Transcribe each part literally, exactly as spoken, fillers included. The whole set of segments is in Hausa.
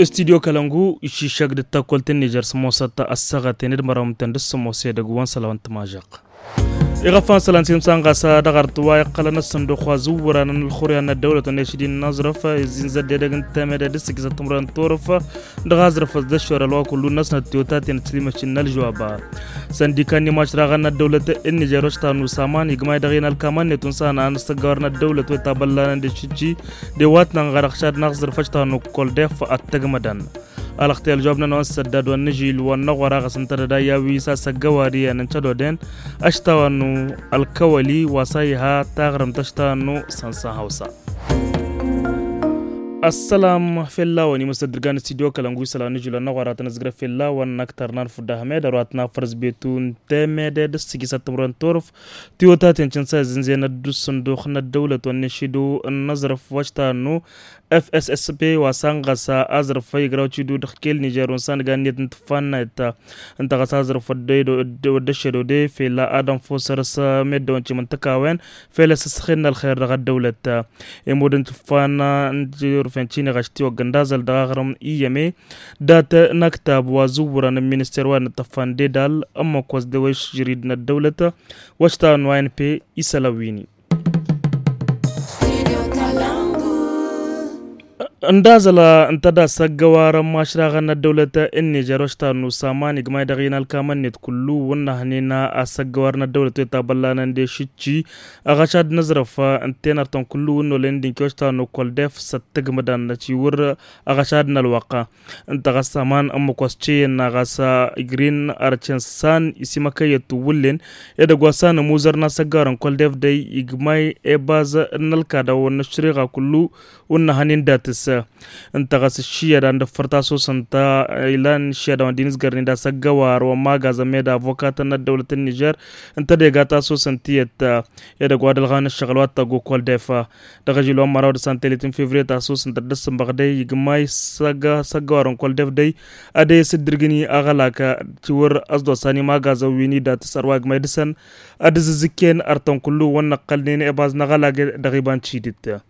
Studio Kalangu ishi shag de ta kolten Niger smosata asaga tenir maram tendus smose de guwan salawant majaq. إغفان سلان سيمسان غاسا دغرت وايقلنا الصندوق وزورا الخوريان الدولة الناشدين نظرف زنزد دغن تامد دسك زتمران طرف دغازرف الدشور الوا كل الناس نتيوتات نتسليمة الجواب سنديكان ماشراغنا الدولة النيجروشتان وسامان يجمع دغين الكمان نتونسان عن استقرارنا الدولة وتابلنا دشيجي دواتنا غرقشاد نغزر فشتان وكل دف التجمدان الاختيال جوابنا نوسدد والنجيل والنغورا غسنتر دايا ويسا سغواري ننشدودن اشتاونو الكولي وصايها تغرم تشتانو سنسا هوسا السلام في الله وني مستدرجان استديو كلامغو سلا نجيل النغورا تنزغر في الله ونكتر نرف دهمه رواتنا فرز بيتون تمد دسكي ستمرن طرف تيوتا تنشنسا زنزين الدوسندوخ الدولة والنشيدو النظرف واشتانو إف إس إس بي وسانغسا أزرف يغراوتشي دو دخيل نيجر ونسان غانيت نتفانا إتا انت غسا أزرف الدو ودشدو دي في لا آدم فوسرس ميدون چي منتكاوين في لا سسخين الخير رغا الدولة يمود نتفانا نجير فانشيني غاشتي وغندازل دغاغرم إيامي دات نكتاب وزورا المينستر وان نتفان دي دال أما كواز دوش جريدنا الدولة واشتان وين بي إسلاويني اندازلا انتدا سغوار ماشراغنا الدولة النيجر وشتانو سامان يجمع دغين الكامان نت كلو ونهنينا اسغوارنا الدولة تابلانا ندي شيتشي اغاشاد نزرف انتينر تون كلو ونو لندين كوشتانو كول ديف ستغمدان نتي ور اغاشادنا الواقع انت غسامان ام كوسچي نغاسا جرين ارچنسان اسمكايتو ولين يدغوسان موزرنا سغارن كول ديف دي يجمع اباز نلكادا ونشريغا كلو ونهنين داتس انت غاس الشيا دان فرتاسو سنتا ايلان شيا دان دينيس غرني دا سغوار وما غازميدا افوكاتنا دولة النيجر انت دي غاتاسو سنتيت يدا غوادل غان الشغلوات تاغو كول ديفا دغجلو مراود سنتلتين فيفري تاسو سنت دسم بغدي يغماي سغا سغوارن كول ديف دي ادي سدرغني اغلاكا تور ازدو ساني ما غازويني دات سرواغ ميدسن ادززكين ارتون كلو ونقلني اباز نغلاغ دغيبان تشيدت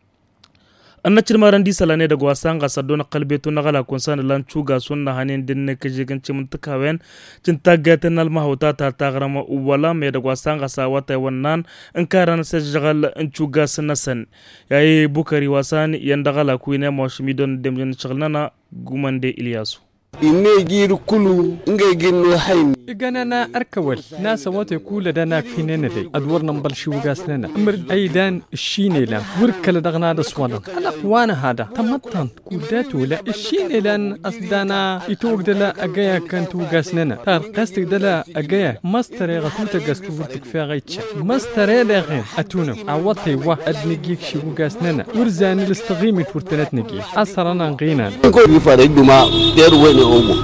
أنا ترمارن دي سلانة دعواسان قصدون قلبيتو نغلا كونسان لان شوغا سون هانين دين كجيجن تمنتكاوين تنتاجتنا المهوتا تغرم ولا مي دعواسان قصاوات ونان انكارن سجغل انشوغا سنسن ياي بوكري واسان يندغلا كوينه موشميدون دمجن شغلنا غوماندي إلياسو إني جير كله إنجي جنو حين إجانا أركول ناس وات يقول دانا فيننا دي أدورنا مبلشي وقاسنا أمر أيدان الشيني لان وركل دغنا دسوانا أنا وانا هذا تمتن كوداتو لا الشيني لان أصدانا يتوق دلا أجايا كانت وقاسنا تار قاستك دلا أجايا ماستر غتوتا قاستو ورتك فيها غيتش ماستر هذا غير أتونا عوضتي وا أدنجيك شي وقاسنا ورزاني الاستغيمي تورتنات نجي أسرنا غينا نقول يفارق دوما دير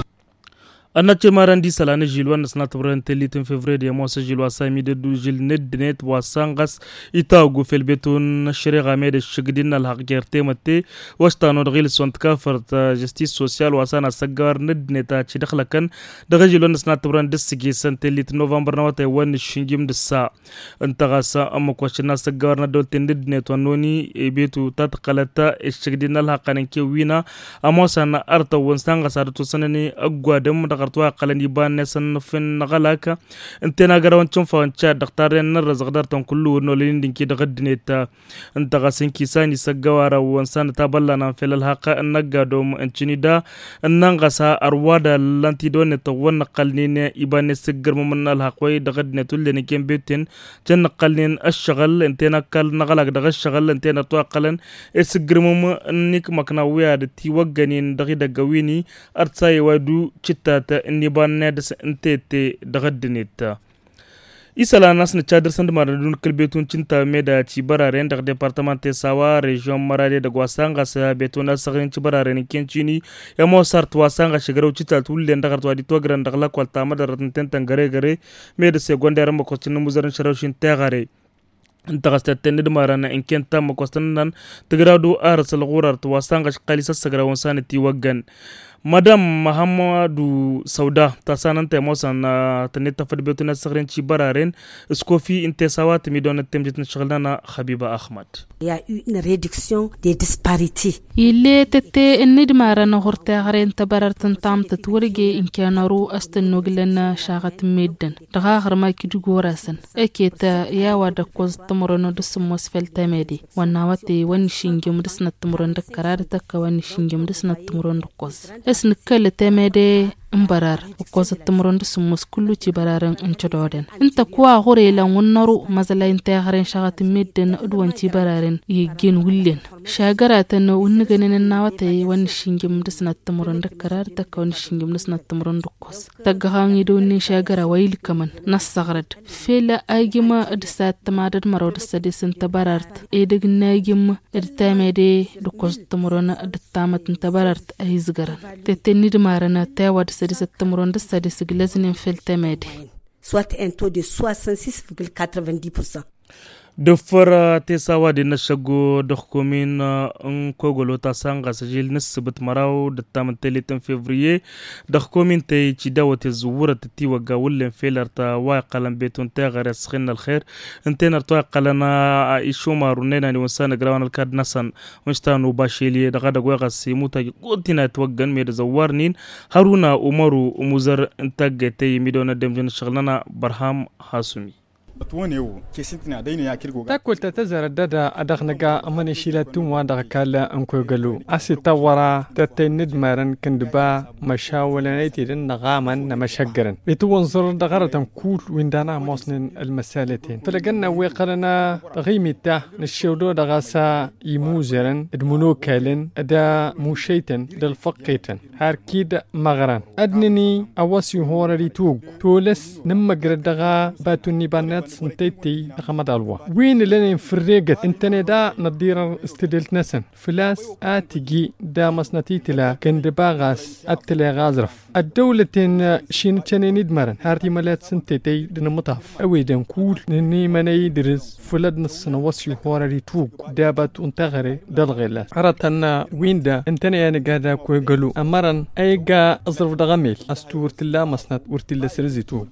أنا تمارن دي سلانة جيلوان نسنا تبرن تليتن فبراير موسى جيلوا سامي دو جيل ندنت وسانغس يتاوغو في البيتون الشريعة ميد الشقدين الحقير تيمتي واشتانو دغيل سونت كافرت جستيس سوسيال واسانا سجار ندنتا تشي دخلكن دغ جيلوان نسنا تبرن دسكي سن تليت نوفمبر نواتي وان الشنجيم دسا انت غاسا أمو كوشنا سجار ندول تندنت ونوني بيتو تاتقلتا الشقدين الحقانين كيوينا أموسانا أرتا ونسانغس أرتو سنني أقوى دم قرطوا قلن يبان نسن فين غلاك انتنا غراون تشوفا انشا دكتورين نرز غدرتون كله نولين دينكي دغدنيتا انت غاسين كيساني سغوارا وانسان تابلنا في الحق انغادوم انشنيدا انغاسا اروادا لانتي دون تو قلنين يبان سغر من الحق وي دغدنتو لين كيم بيتين جن قلنين الشغل انتنا كل نغلاك دغ الشغل انتنا تو قلن اسغر مم نيك مكناويا دتي وغنين دغي دغويني ارتساي وادو تشتا إني بانيدس انتي دغدنيتا إسلا ناس نتشادر سند ماردون كلبيتون تنتا ميدا تيبارارين دغ ديبارتمان ساوا ريجيون مرادي دغواسانغا سا بيتونا سغين تيبارارين كينشيني يمو سارت واسانغا شغرو تشتال تولين دغر توادي توغران دغلا كوالتا مدرتن تنتن غري غري ميدا سيغوندير مكوتشن مزرن شروشين تاغاري انت غستن دمارنا ان كنت مكوستنن تغرادو ارسل غورر تواسانغا قاليسا سغراون سانتي وغن madam mahamadu sauda ta sanan ta mosan na ta ne ta fadi betu na sagren ci bararen skofi inte sawat mi don temjit na shaglana habiba ahmad. Il y a eu une réduction des disparités. Il était enid marana horte garen tabarartan tam tatwurge in kanaru astan noglan shagat meddan daga harma kidugorasan eketa yawa da koz tamorono dusmos feltamedi wanna wate wan shingim dusna tamoron da karar takka wan shingim dusna tamoron koz esn kale temede mbarar koz tamoron dusmos kullu ci bararan in chododen inta kuwa hore lan wonnaru mazala inta garen shagat meddan udwan ci bararan yigin wullen shagara tan wonni ganen nawate wan shingim dusna tamoron da karar takka wan shingim dusna tamoron koz tagga hangi donni shagara wayil kaman nasagrad fela aygima adsat tamadad marod sadisin tabarart edig naygim irtamede dukoz tamorona adtamat tabarart ayzgaran tetenid marana tawad sadisat tamoronda sadis glaznin feltamede soit un taux de soixante-six virgule quatre-vingt-dix pour cent. da fara te sawa da na shago da hukumin in kogolo ta sanga sajil na sabit marau da taman telitan fevrier da hukumin ta yi ci dawa ta zuwura ta tiwa ga wullen felar ta wa kalan beton ta gare sakhin alkhair in tenar ta kalana a isho marune na ni wasan grawan alkad nasan mustanu bashili da gada gwa gasi muta gotina tawaggan me da zawarnin haruna umaru umuzar intagge ta yi midona demjin shaglana barham hasumi. تاكل تتزر الدادا أدغنقا أماني شيلاتون وادغ كالا أنكو قلو أسي تورا تتند مارن كندبا مشاولا نيتي نغاما نمشقرن بيتوان زر دغارة كول ويندانا موصن المسالتين فلقنا ويقلنا غيمي تا نشيودو دغاسا يموزرن ادمونو كالن ادا موشيتن دالفقيتن هاركيد مغران أدنني أواسي هورا ريتوغ تولس نمقرد دغا باتو نيبانات سنتيتي خمد الوا وين لنا فريقت انتنا دا ندير استدلت نسن فلاس آتيجي دا مسنتيتلا كندباغاس أتلا غازرف الدولة شين تشاني ندمرن هارتي ملات سنتيتي دنا مطاف اوي دان كول نني مني درس فلاد نصنا وسي هوراري توق دابات انتغري دالغيلا عراتنا وين دا انتنا يعني قادا كوي قلو امرن ايقا اظرف دغميل استورتلا مسنت ورتلا سرزي توق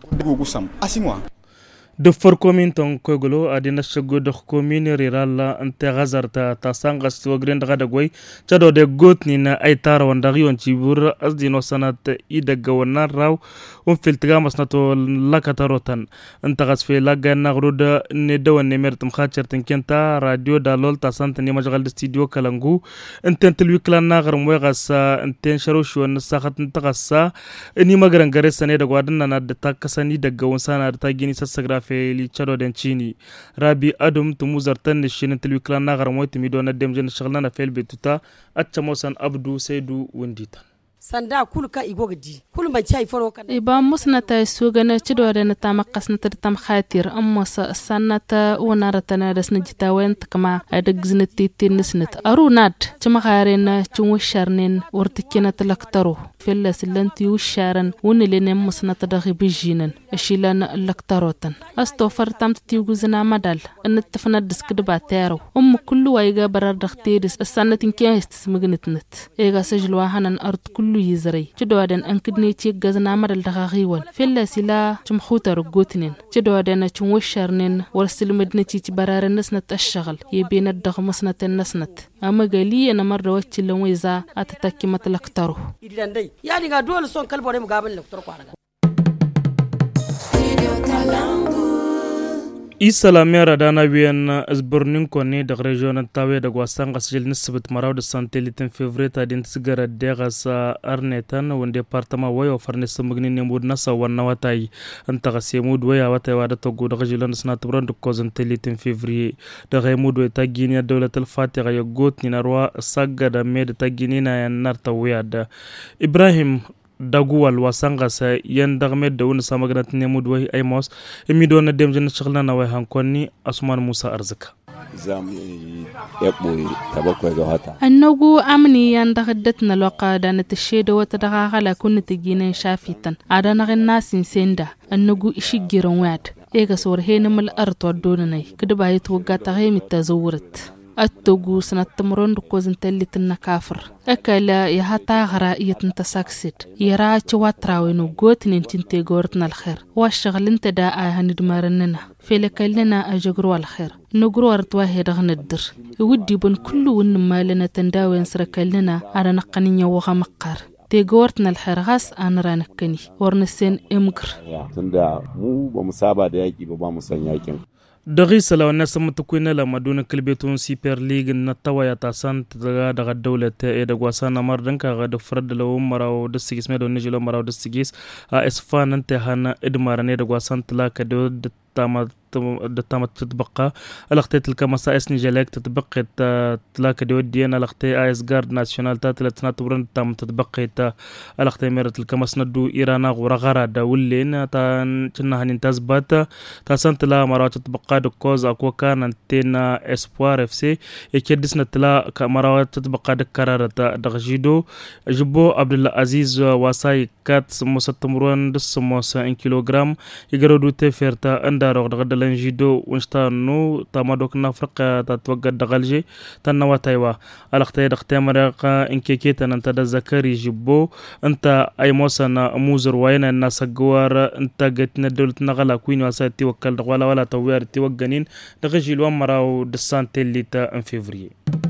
da farkomin ton kogolo adina shago da komin rirala ante gazarta ta sanga swagren daga da goy chado de gotni na ay tara wanda riyon cibur asdino sanat i daga wannan raw on filtiga masnato lakatarotan anta gasfe laga nagruda ne dawan ne mertum khachertin kenta radio da lol ta santa ne majgal studio kalangu enten telwi klan nagar moy gasa enten sharosh wan sakhat ntagassa ni magaran gare sane da gwadan na da takasani daga wansana da ta gini sassagra li chado den chini rabi adum tumuzar tan shin telwi klan nagar moy timi do na dem jen shaglana felbe tuta acca mosan abdu saidu wenditan sanda kulka igogdi kul man chai foro kan iba musnata sugana chidore na tama qasnata tam khatir amma sanata wanaratana dasna jitawen kama adagznati tinisnat arunat chama kharena chunwisharnin wartikina talaktaru filla silanti usharan wunilene musnata daghi bijinan ashilana laktarotan astofar tam tiyuguzna madal an tafna diskd batero um kullu wayga barar dakhtiris sanatin kiyast mignitnat ega sajlwa hanan art kullu yizray chidodan ankidni ci gazna madal daga khiwan filla sila chumkhutar gotnin chidodan chumwisharnin warsilmidni ci bararan nasnat ashghal yebina dag musnat nasnat amma galiya na marra waccilan wayza atatakki matlaktaru yani ga dole son kalbore mu gaban lektor kwaraga Isalamera dana biyan azburnin kone da region tawe da gwasan gasjil nisbat maraw da santelitin favorite din sigara da gasa arnetan wanda departama wayo farnes magnin ne mud nasa wannan watai anta gase mud waya watai wada to go da gajilan sna tubran da kozan telitin fevrier da gai mud ta gini dawlatul fatiha ya got ni narwa sagga da med ta gini na yan narta waya da Ibrahim daguwal wasanga sa yan dagmed da wani samagnat ne mudwai aimos imi do na demjin shagla na wai hankonni Asman Musa Arzika zamu ya boye tabakwai ga wata annagu amni yan dagdat na loqa da na tashedo wata daga kala kun tiginin shafitan adana gan nasin senda annagu ishigiran wad ega sor henmal arto donanai kida bayi to gata hay mitazawurat التوغو سنة تمرون دكوزن تلي تنكافر أكلا يهاتا غرائية تنتساكسد يرا تشواتراوينو قوت ننتين تيغورتنا الخير واشغل انت دا آيها ندمارننا فيلكالنا أجغروا الخير نقروا أرتواهي رغن الدر ودي بن كل ونما لنا تنداوين سركالنا على نقنين يوغا مقار تيغورتنا الخير غاس أنا رانكني ورنسين امقر تندا مو بمسابة دايكي بابا مسانياكين دغي سلا الناس متكوين لما دون كلبيتون سيبر ليج نتوا يا تاسان تغا دغ الدولة إذا قوسنا مردن كغا فرد لو مراو دستيجس ميدو نجلو مراو دستيجس اسفان انت هنا ادمارني دغ قوسان تلا كدو تام تام تطبق الاختيت الكمسا اس نيجالك تطبق تلاك دودينا الاختي اس غارد ناسيونال تاتلتنا تبرن تام تطبق الاختي ميرت الكمس ندو ايرانا غرغرا دولين تا كنا هننتزبات تاسنت لا مرا تطبق دكوز اكو كان انتنا اسبوار اف سي يكدسنا تلا مرا تطبق دكرار دغجيدو جبو عبد العزيز واساي كات مستمرون دس موسا ان كيلوغرام يغرودو تفرتا اندارو دغ لنجيدو ونشتانو تامادوك نافرق تتوقع دغالجي تنوى تايوا الاختي دختي مرقا انكيكيتا انت دزكري جبو انت اي موسنا موزر وين الناس قوار انت قتنا دولة نغلا كوين واسا توكل دغوالا ولا تويار توقنين دغجي الوان مراو دسان تيلي تا ان فيفري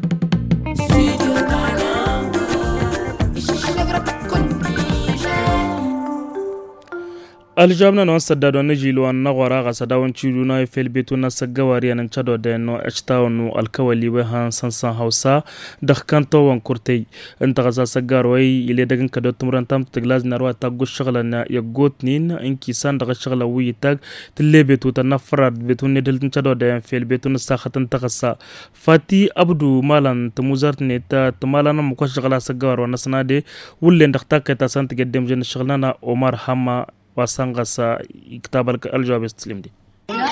الجامنا نون سدادو نجيلو ان نغورا غسداون تشيلونا في البيت نسغواري ان تشادو دينو اشتاونو الكولي وهان سنسان هاوسا دخكانتو وانكورتي انت غزا سغاروي يلي دغن كدو تمران تام تغلاز ناروا تاغو شغلنا يغوتنين انكي سان دغ شغلا وي تاغ تلي بيتو تنفرد بيتو ندل تشادو دين في البيت نساختن تخصا فاتي عبدو مالان تموزارت نيتا تمالان مكو شغلا سغارو نسنادي ولين دختاك تا سانت قدم جن شغلنا عمر حما وسانغسا كتاب الجواب التسليم دي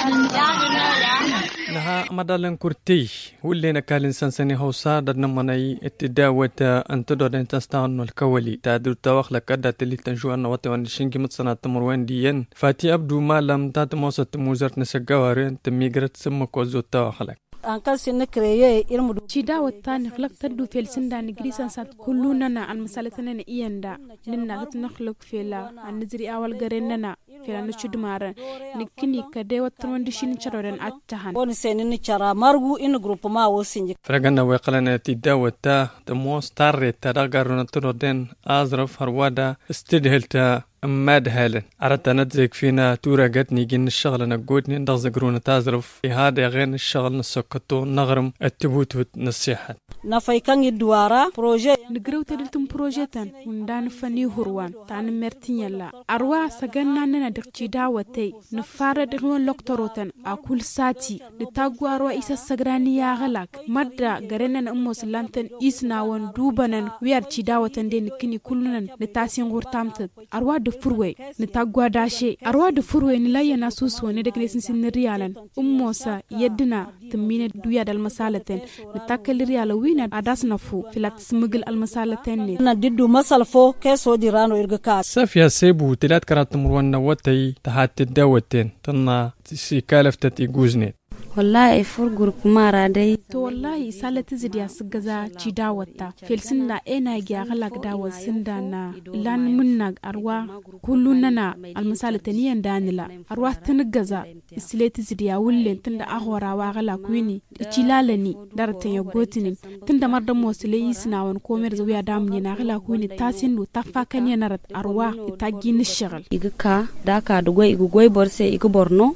نها مدالن كورتي واللي نكالن سنسني هوسا درنا مناي اتداوة انت دودن تستعن الكولي تادر تواخ لكدا تلي تنجو ان واتي وان شنكي متصنا تمروان ديين فاتي ابدو ما لم تات موسط موزرت نسقاوارين تميغرت سمك وزو تواخلك أنكال سنة كريه إرمدو. شيدا والتاني خلق تدو في السندا نجريسا سات كلنا عن مسألتنا إياندا لنا نخلق في لا النزري أول جريننا في لا نشود مارن نكني كده وترندشين شرورن أتهان. بون سنين شرا مرجو إن جروب ما وسنج. فرجنا وقلنا تداوة تا تموس تاري تراجعنا تردن أزرف هروادا استدهلتا ماد هالن أردت نتزك فينا تورا قتني جن الشغل نقودني نضغزقرون تازرف في هذا غين الشغل نسكتو نغرم التبوت نصيحة نفايكان الدوارة بروجي نقرأ تدلتم بروجيتان وندان فني هروان تان مرتين يلا أرواح سجنا ننا دقتي دعوتي نفارد غون لقطروتن أكل ساتي لتاقوا أرواح إيسا سجراني يا غلاك مدة قرنا أموس لانتن إسنا وندوبنا ويار تداوتن دين كني كلنا نتاسين غورتامت أرواح فروي نتاقوا داشي أرواح دفروي نلاقي ناسوس وندقلسن سن ريالا أموسا يدنا تمين دويا المسالتين نتاكل ريالا وين أداس نفو في لا تسمجل المسالتين نديدو مسال فو كيسو ديرانو إرجكات سافيا سيبو تلات كرات مروان نواتي تحت الدوتين تنا سيكالفتي جوزني والله فور جروب مارا داي تو والله سالة تزيد يا سجزا تشي داوتا فيلسنا إنا جا غلق داو سندانا لان منك أرواح كلنا المسالة تانية دانلا أرواح تنجزا السلة تزيد يا ولين تند أغورا وغلق ويني تشيلالني دارتين يقوتني تند مرد موسلي يسنا ونكومر زويا دامني نغلق ويني تاسين وتفاكني نرد أرواح تاجين الشغل إيجا داكا دوغوي إيجوي بورسي إيجو بورنو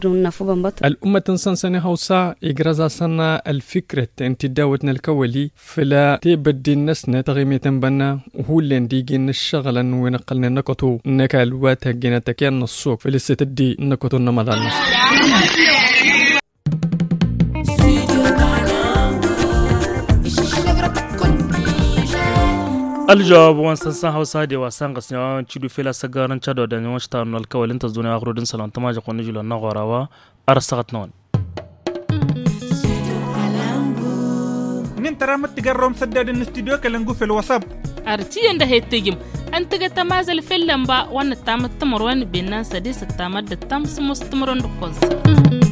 الأمة سنسنة هوسا إجرازا سنة الفكرة انت داوتنا الكولي فلا تبدي الناس نتغيمي تنبنا وهو اللي نديجين الشغل ونقلنا نكتو نكالوات هجينا تكيان السوق فلسة تدي نكتو نمضى الناس الجواب وانسان هوسا دي واسان قسنا تشدو فيلا سغارن تشادو دان وشتان الكولين تزوني اخرودن سلام تماجا قنجلو نغوراوا ارسغتنون نين ترامت تجرم سداد الاستوديو كلنجو في الواتساب ارتي انده هيتجم انت جتمازل في اللمبا وان تام التمرون بينان سديس التامد التام سمستمرون دكوز